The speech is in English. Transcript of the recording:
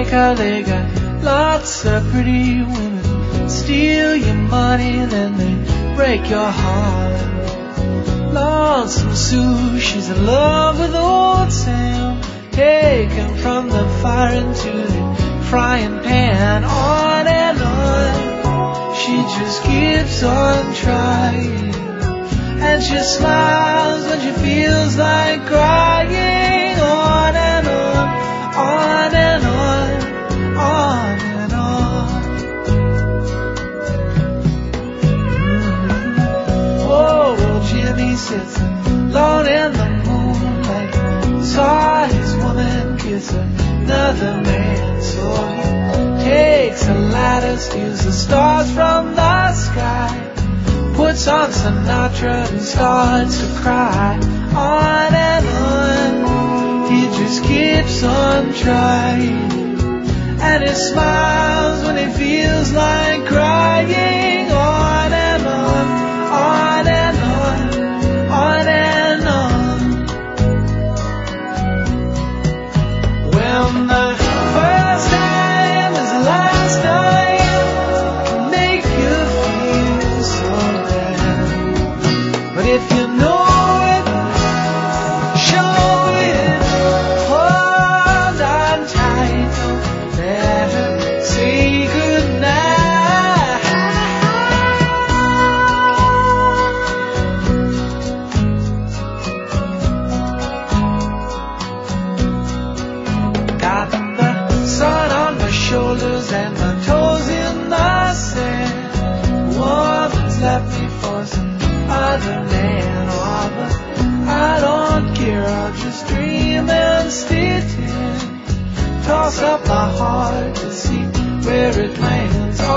America, they got lots of pretty women. Steal your money, then they break your heart. Lonesome Sue, she's in love with old Sam. Taken from the fire into the frying pan. On and on, she just keeps on trying. And she smiles when she feels like crying. On and on, on and on, on and on. Oh, well, Jimmy sits alone in the moonlight. Saw his woman kiss another man. So he takes a ladder, steals the stars from the sky, puts on Sinatra and starts to cry. On and on, he just keeps on trying. And he smiles when he feels like crying. On and on, on and on, on and on. When the first time is the last time, can make you feel so bad. But if you know it, show it. Hold on tight, don't let her say goodnight. Got the sun on my shoulders and my toes in the sand. Woman's left me for some other man. Oh, but I don't care, I'll just dream and stay tin. Toss up my heart to see where it lands.